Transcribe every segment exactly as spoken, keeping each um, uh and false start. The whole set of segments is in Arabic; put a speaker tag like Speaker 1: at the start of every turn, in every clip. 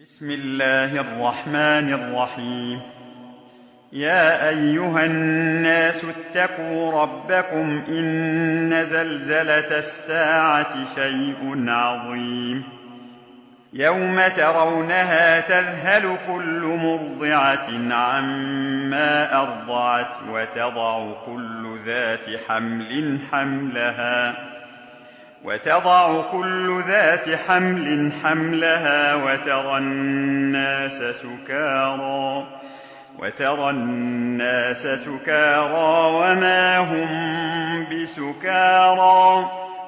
Speaker 1: بسم الله الرحمن الرحيم. يا أيها الناس اتقوا ربكم إن زلزلة الساعة شيء عظيم يوم ترونها تذهل كل مرضعة عما أرضعت وتضع كل ذات حمل حملها وتضع كل ذات حمل حملها وترى الناس سكارى وترى الناس سكارى وما هم بسكارى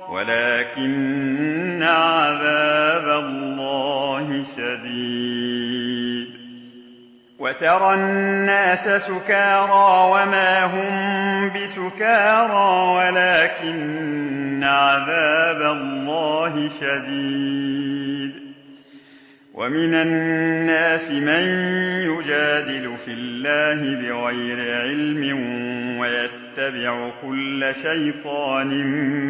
Speaker 1: ولكن عذاب الله شديد وترى الناس سكارى وما هم بسكارى ولكن عذاب الله شديد ومن الناس من يجادل في الله بغير علم ويتبع كل شيطان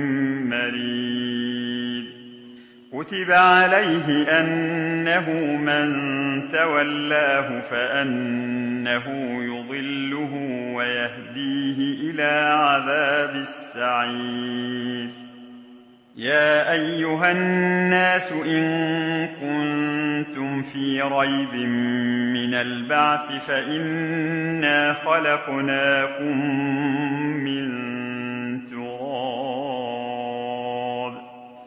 Speaker 1: مريد كتب عليه أنه من تولاه فأنه يضله ويهديه إلى عذاب السعير. يا أيها الناس إن كنتم في ريب من البعث فإنا خلقناكم من تراب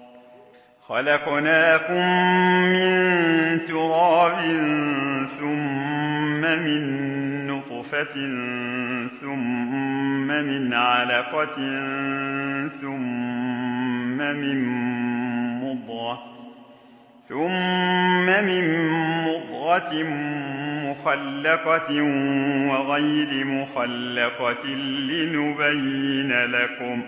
Speaker 1: خلقناكم من تراب ثم من نطفة ثم من علقة ثم من مضغة ثم من مضغة مخلقة وغير مخلقة لنبين لكم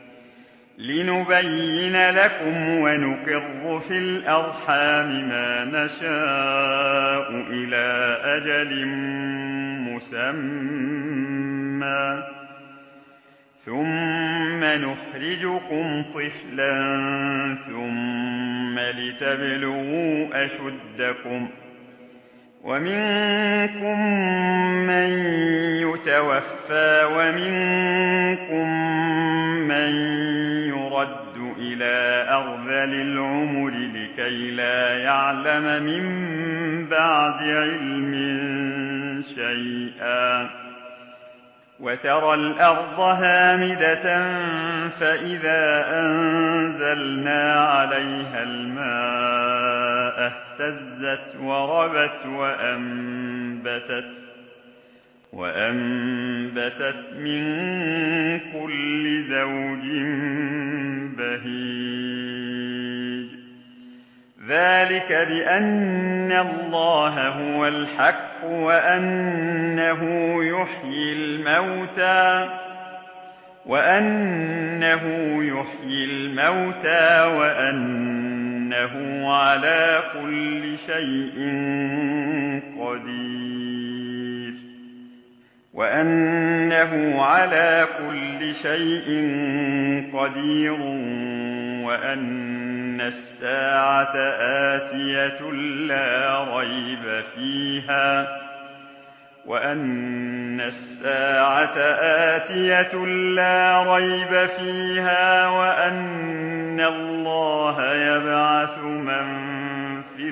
Speaker 1: لنبين لكم ونقر في الأرحام ما نشاء إلى أجل مسمى ثم نخرجكم طفلا ثم لتبلغوا أشدكم ومنكم من يتوفى ومنكم من يرد إلى أرذل العمر لكي لا يعلم من بعد علم شيئا وترى الأرض هامدة فإذا أنزلنا عليها الماء اهتزت وربت وأنبتت وأنبتت من كل زوج بهيج ذلك بأن الله هو الحق وأنه يحيي الموتى وأنه يحيي الموتى وأنه على كل شيء قدير وأنه على كل شيء قدير وأن الساعة آتية لا ريب فيها وأن الساعة آتية لا ريب فيها وأن الله يبعث من في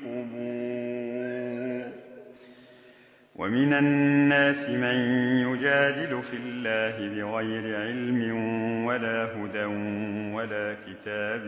Speaker 1: القبور ومن الناس من يجادل في الله بغير علم ولا هدى ولا كتاب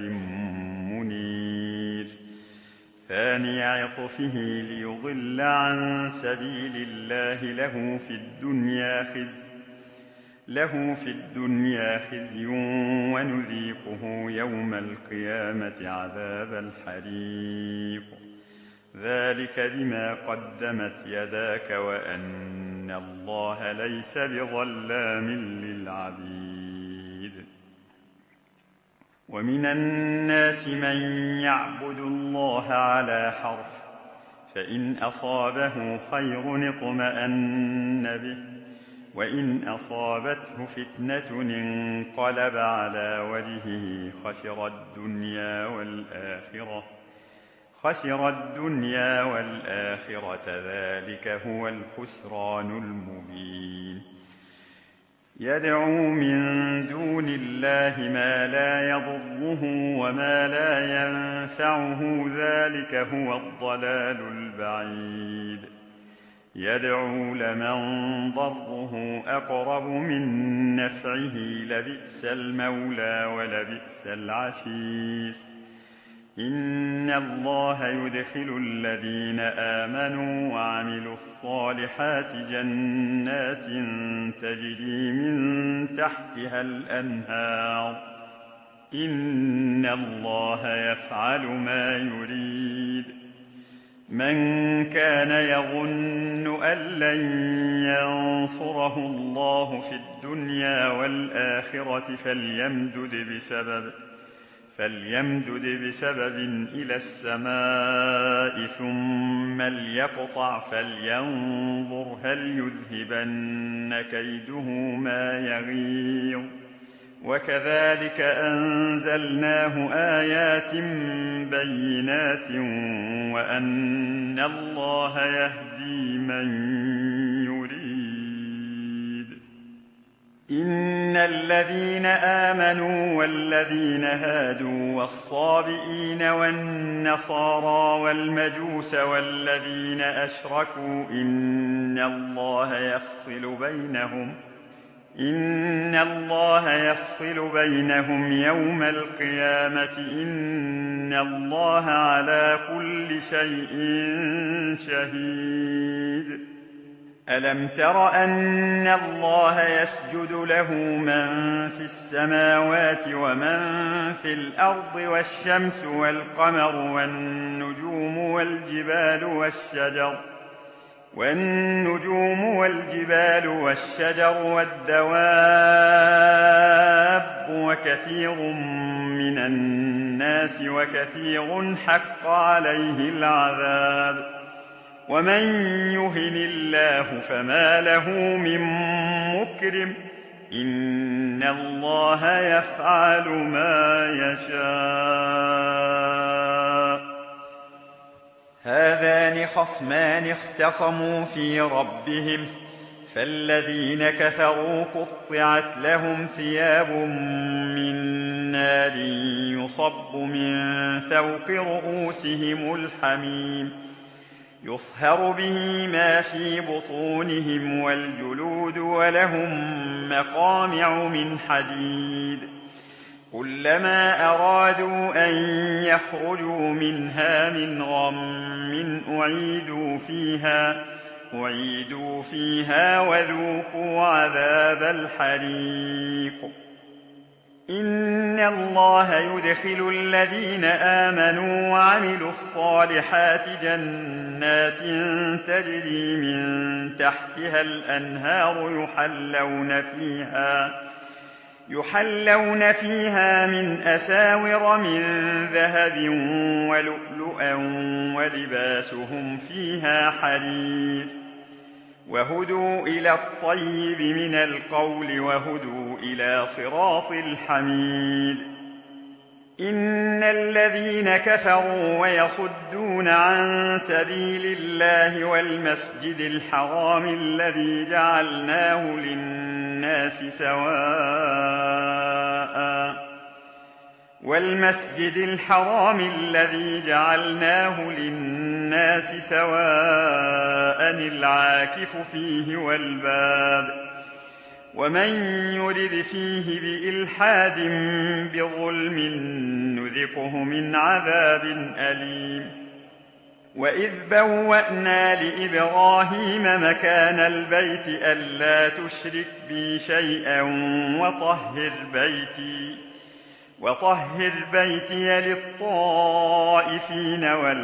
Speaker 1: منير ثاني عطفه ليضل عن سبيل الله له في الدنيا خزي له في الدنيا خزي ونذيقه يوم القيامة عذاب الحريق ذلك بما قدمت يداك وأن الله ليس بظلام للعبيد ومن الناس من يعبد الله على حرف فإن أصابه خير اطمأن به وإن أصابته فتنة انقلب على وجهه خسر الدنيا والآخرة خسر الدنيا والآخرة ذلك هو الخسران المبين يدعو من دون الله ما لا يضره وما لا ينفعه ذلك هو الضلال البعيد يدعو لمن ضره أقرب من نفعه لبئس المولى ولبئس العشير إن الله يدخل الذين آمنوا وعملوا الصالحات جنات تجري من تحتها الأنهار إن الله يفعل ما يريد من كان يظن أن لن ينصره الله في الدنيا والآخرة فليمدد بسبب فليمدد بسبب إلى السماء ثم ليقطع فلينظر هل يذهبن كيده ما يغيظ وكذلك أنزلناه آيات بينات وأن الله يهدي من يريد إن الذين آمنوا والذين هادوا والصابئين والنصارى والمجوس والذين أشركوا إن الله يفصل بينهم إن الله يفصل بينهم يوم القيامة إن الله على كل شيء شهيد ألم تر أن الله يسجد له من في السماوات ومن في الأرض والشمس والقمر والنجوم والجبال والشجر والنجوم والجبال والشجر والدواب وكثير من الناس وكثير حق عليه العذاب ومن يهن الله فما له من مكرم إن الله يفعل ما يشاء هذان خصمان اختصموا في ربهم فالذين كفروا قطعت لهم ثياب من نار يصب من فوق رؤوسهم الحميم يصهر به ما في بطونهم والجلود ولهم مقامع من حديد كلما أرادوا أن يخرجوا منها من غم أعيدوا فيها أعيدوا فيها وذوقوا عذاب الحريق إن الله يدخل الذين آمنوا وعملوا الصالحات جنات تجري من تحتها الأنهار يحلون فيها يحلون فيها من أساور من ذهب ولؤلؤا ولباسهم فيها حرير وهدوا إلى الطيب من القول وهدوا إلى صراط الحميد إن الذين كفروا ويصدون عن سبيل الله والمسجد الحرام الذي جعلناه للناس سواء والمسجد الحرام الذي جعلناه للناس سواء العاكف فيه والباد ومن يرد فيه بإلحاد بظلم نذقه من عذاب أليم وإذ بوأنا لإبراهيم مكان البيت ألا تشرك بي شيئا وطهر بيتي وطهر بيتي للطائفين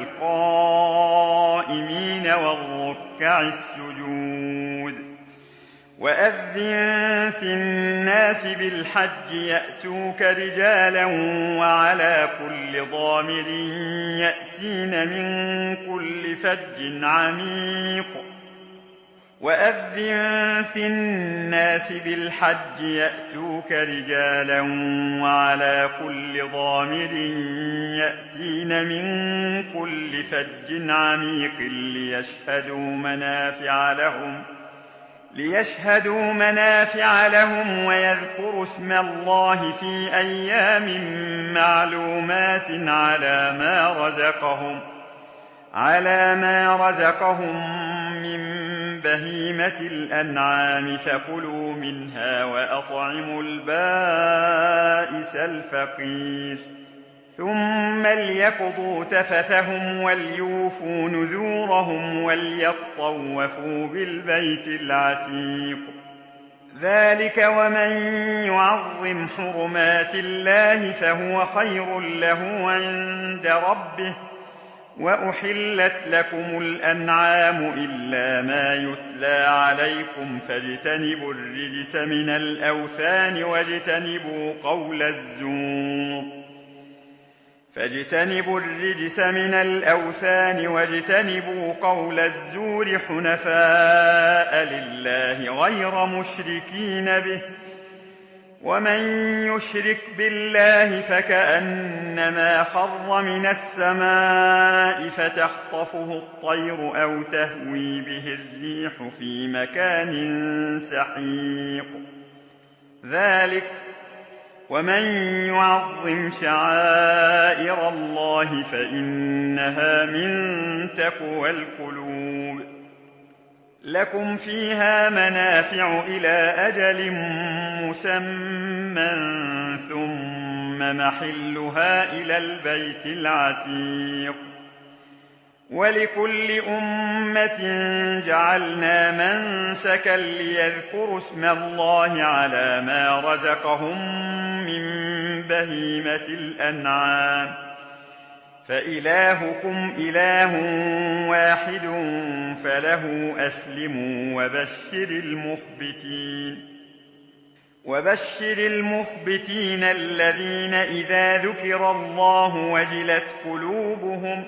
Speaker 1: والقائمين والركع السجود وأذن في الناس بالحج يأتوك رجالا وعلى كل ضامر يأتين من كل فج عميق وأذن في الناس بالحج يأتوك رجالا وعلى كل ضامر يأتين من كل فج عميق ليشهدوا منافع لهم ليشهدوا منافع لهم ويذكروا اسم الله في أيام معلومات على ما رزقهم على ما رزقهم من بهيمة الأنعام فكلوا منها وأطعموا البائس الفقير ثم ليقضوا تفثهم وليوفوا نذورهم وليطوفوا بالبيت العتيق ذلك ومن يعظم حرمات الله فهو خير له عند ربه وأحلت لكم الأنعام إلا ما يتلى عليكم فاجتنبوا الرجس من الأوثان واجتنبوا قول الزور فاجتنبوا الرجس من الأوثان واجتنبوا قول الزور حنفاء لله غير مشركين به ومن يشرك بالله فكأنما خر من السماء فتخطفه الطير أو تهوي به الريح في مكان سحيق ذلك ومن يعظم شعائر الله فإنها من تقوى القلوب لكم فيها منافع إلى أجل مسمى ثم محلها إلى البيت العتيق ولكل أمة جعلنا منسكا ليذكروا اسم الله على ما رزقهم من بهيمة الأنعام فإلهكم إله واحد فله أسلموا وبشر المخبتين وبشر المخبتين الذين إذا ذكر الله وجلت قلوبهم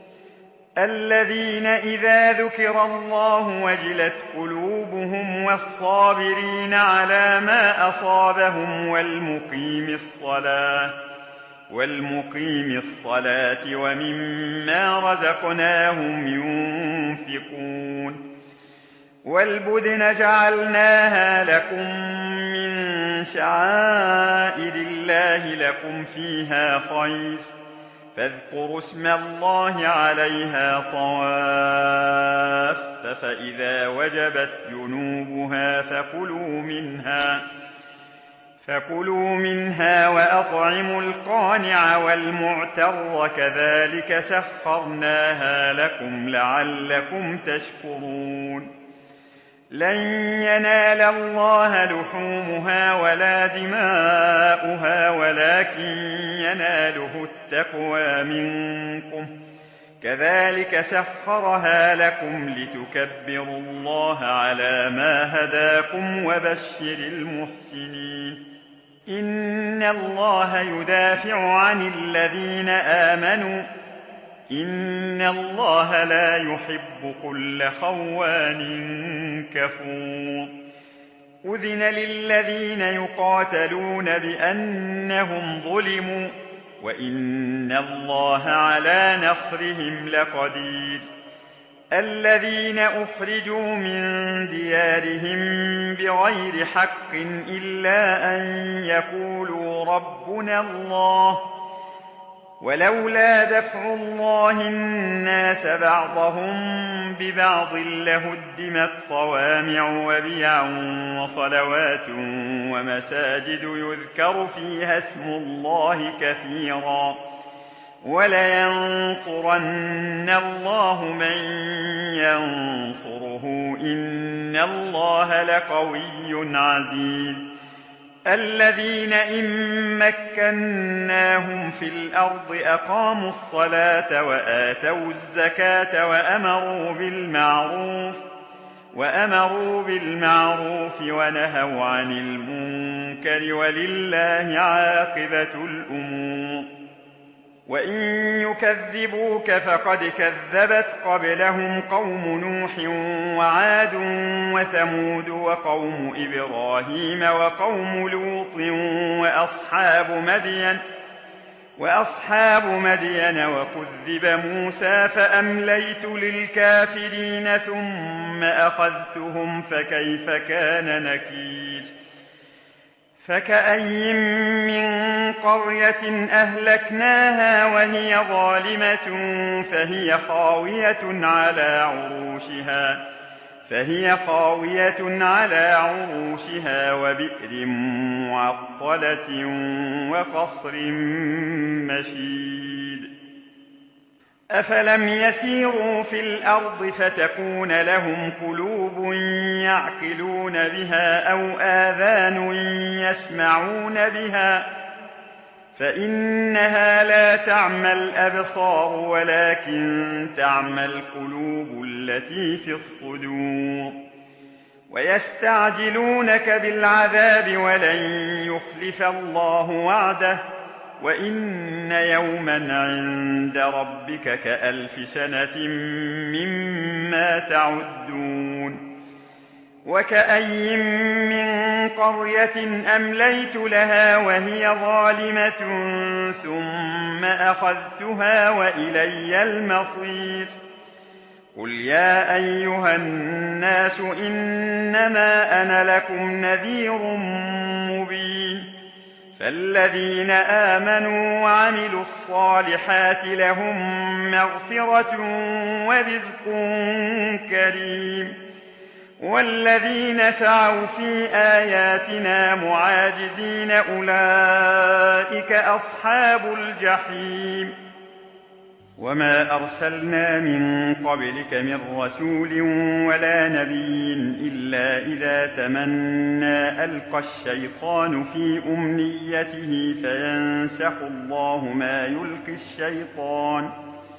Speaker 1: الذين إذا ذكر الله وجلت قلوبهم والصابرين على ما أصابهم والمقيم الصلاة والمقيم الصلاة ومما رزقناهم ينفقون والبدن جعلناها لكم من شعائر الله لكم فيها خير فاذكروا اسم الله عليها صواف فإذا وجبت جنوبها فكلوا منها فكلوا منها وأطعموا القانع والمعتر كذلك سخرناها لكم لعلكم تشكرون لن ينال الله لحومها ولا دماؤها ولكن يناله التقوى منكم كذلك سخرها لكم لتكبروا الله على ما هداكم وبشر المحسنين إن الله يدافع عن الذين آمنوا إن الله لا يحب كل خوان كفور أذن للذين يقاتلون بأنهم ظلموا وإن الله على نصرهم لقدير الذين أخرجوا من ديارهم بغير حق إلا أن يقولوا ربنا الله ولولا دفع الله الناس بعضهم ببعض لهدمت صوامع وبيع وصلوات ومساجد يذكر فيها اسم الله كثيرا ولينصرن الله من ينصره إن الله لقوي عزيز الذين إن مكناهم في الأرض أقاموا الصلاة وآتوا الزكاة وأمروا بالمعروف وأمروا بالمعروف ونهوا عن المنكر ولله عاقبة الأمور وإن يكذبوك فقد كذبت قبلهم قوم نوح وعاد وثمود وقوم إبراهيم وقوم لوط وأصحاب مدين وأصحاب مدين وكذب موسى فأمليت للكافرين ثم أخذتهم فكيف كان نكير فكأين من قرية أهلكناها وهي ظالمة فهي خاوية على عروشها فهي خاوية على عروشها وبئر معطلة وقصر مشيد أفلم يسيروا في الأرض فتكون لهم قلوب يعقلون بها أو آذان يسمعون بها فإنها لا تعمى الأبصار ولكن تعمى القلوب التي في الصدور ويستعجلونك بالعذاب ولن يخلف الله وعده وإن يوما عند ربك كألف سنة مما تعدون وكأين من قرية أمليت لها وهي ظالمة ثم أخذتها وإلي المصير قل يا أيها الناس إنما أنا لكم نذير مبين فالذين آمنوا وعملوا الصالحات لهم مغفرة ورزق كريم والذين سعوا في آياتنا معاجزين أولئك أصحاب الجحيم وما أرسلنا من قبلك من رسول ولا نبي إلا إذا تمنى ألقى الشيطان في أمنيته فينسخ الله ما يلقي الشيطان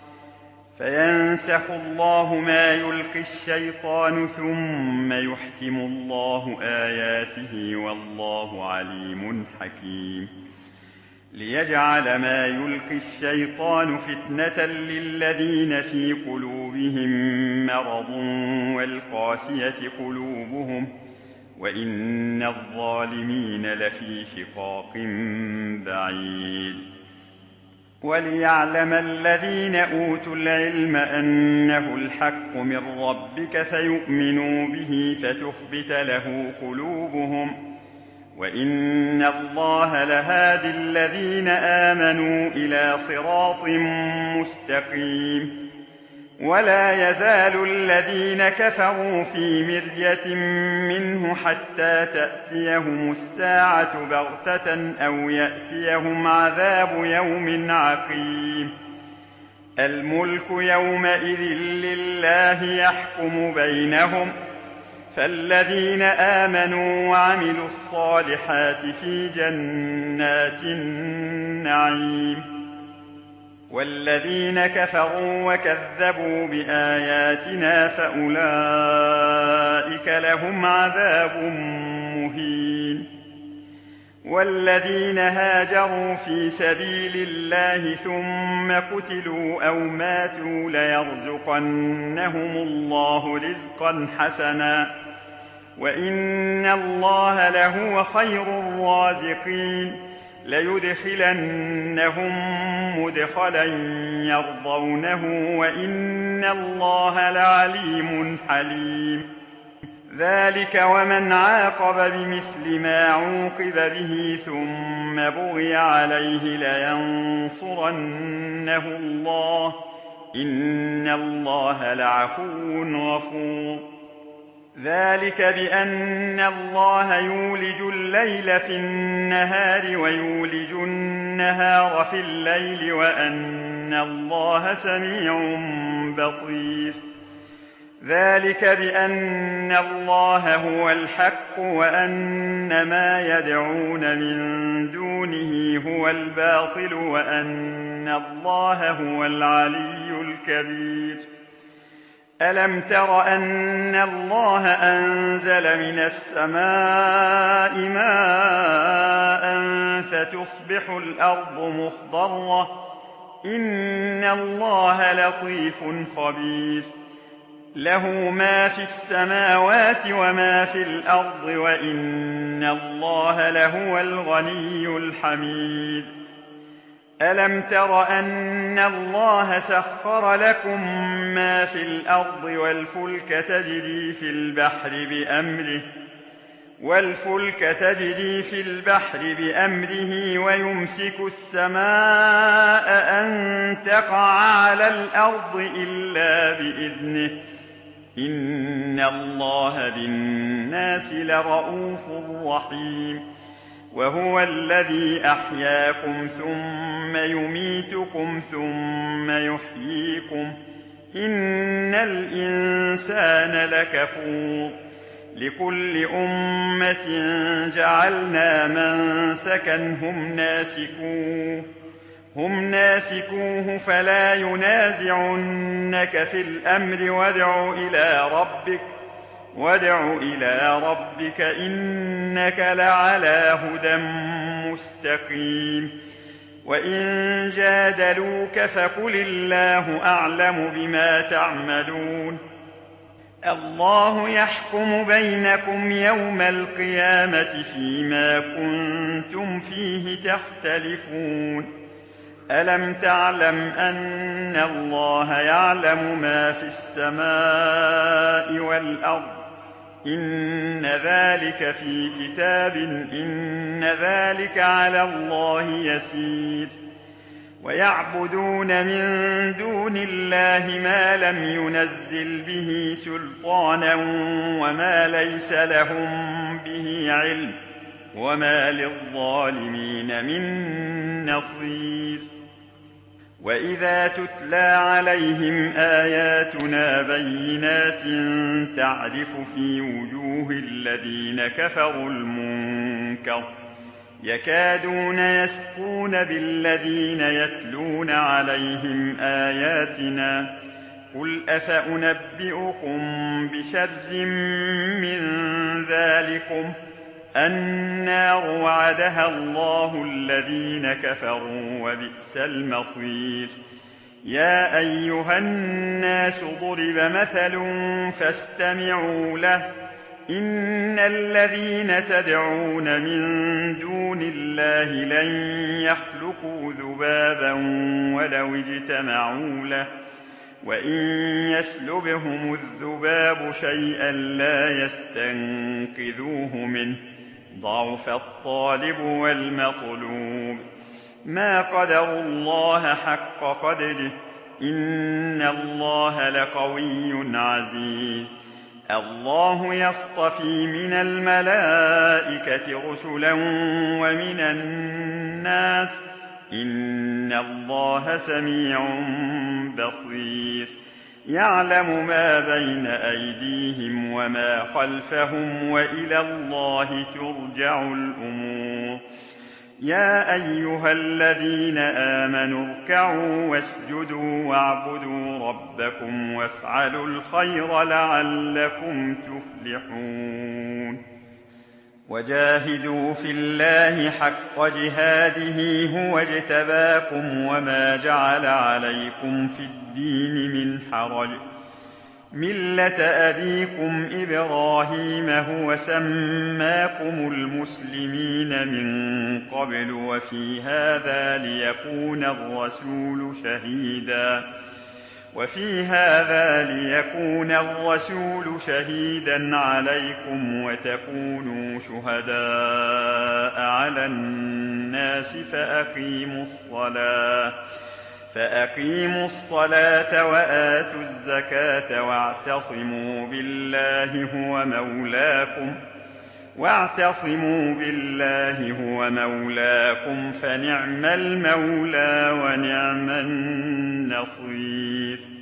Speaker 1: فينسخ الله ما يلقي الشيطان ثم يحكم الله آياته والله عليم حكيم ليجعل ما يلقي الشيطان فتنة للذين في قلوبهم مرض والقاسية قلوبهم وإن الظالمين لفي شقاق بعيد وليعلم الذين أوتوا العلم أنه الحق من ربك فيؤمنوا به فتخبت له قلوبهم وإن الله لهادي الذين آمنوا إلى صراط مستقيم ولا يزال الذين كفروا في مرية منه حتى تأتيهم الساعة بغتة أو يأتيهم عذاب يوم عقيم الملك يومئذ لله يحكم بينهم فالذين آمنوا وعملوا الصالحات في جنات النعيم والذين كفروا وكذبوا بآياتنا فأولئك لهم عذاب مهين والذين هاجروا في سبيل الله ثم قتلوا أو ماتوا ليرزقنهم الله رزقا حسنا وإن الله لهو خير الرازقين ليدخلنهم مدخلا يرضونه وإن الله لعليم حليم ذلك ومن عاقب بمثل ما عوقب به ثم بغي عليه لينصرنه الله إن الله لعفو غفور ذلك بأن الله يولج الليل في النهار ويولج النهار في الليل وأن الله سميع بصير ذلك بأن الله هو الحق وأن ما يدعون من دونه هو الباطل وأن الله هو العلي الكبير ألم تر أن الله أنزل من السماء ماء فتصبح الأرض مخضرة إن الله لطيف خبير له ما في السماوات وما في الأرض وإن الله لهو الغني الحميد ألم تر أن الله سخر لكم ما في الأرض والفلك تجري في البحر بأمره والفلك تجري في البحر بأمره ويمسك السماء أن تقع على الأرض إلا بإذنه إن الله بالناس لرءوف رحيم وهو الذي أحياكم ثم يميتكم ثم يحييكم إن الإنسان لكفور لكل أمة جعلنا منسكا هم ناسكوه هم ناسكوه فلا ينازعنك في الأمر وادع إلى ربك وادع إلى ربك إنك لعلى هدى مستقيم وإن جادلوك فقل الله أعلم بما تعملون الله يحكم بينكم يوم القيامة فيما كنتم فيه تختلفون ألم تعلم أن الله يعلم ما في السماء والأرض إن ذلك في كتاب إن ذلك على الله يسير ويعبدون من دون الله ما لم ينزل به سلطانا وما ليس لهم به علم وما للظالمين من نصير وإذا تتلى عليهم آياتنا بينات تعرف في وجوه الذين كفروا المنكر يكادون يسقون بالذين يتلون عليهم آياتنا قل أفأنبئكم بشر من ذلكم النار وعدها الله الذين كفروا وبئس المصير يا أيها الناس ضرب مثل فاستمعوا له إن الذين تدعون من دون الله لن يخلقوا ذبابا ولو اجتمعوا له وإن يسلبهم الذباب شيئا لا يستنقذوه منه ضعف الطالب والمطلوب ما قدروا الله حق قدره إن الله لقوي عزيز الله يصطفي من الملائكة رسلا ومن الناس إن الله سميع بصير يعلم ما بين أيديهم وما خلفهم وإلى الله ترجع الأمور يا أيها الذين آمنوا اركعوا واسجدوا واعبدوا ربكم وافعلوا الخير لعلكم تفلحون وجاهدوا في الله حق جهاده هو اجتباكم وما جعل عليكم في الدين من حرج ملة أبيكم إبراهيم هو سماكم المسلمين من قبل وفي هذا ليكون الرسول شهيدا وفي هذا ليكون الرسول شهيدا عليكم وتكونوا شهداء على الناس فأقيموا الصلاة فأقيموا الصلاة وآتوا الزكاة واعتصموا بالله هو مولاكم واعتصموا بالله هو مولاكم فنعم المولى ونعم النصير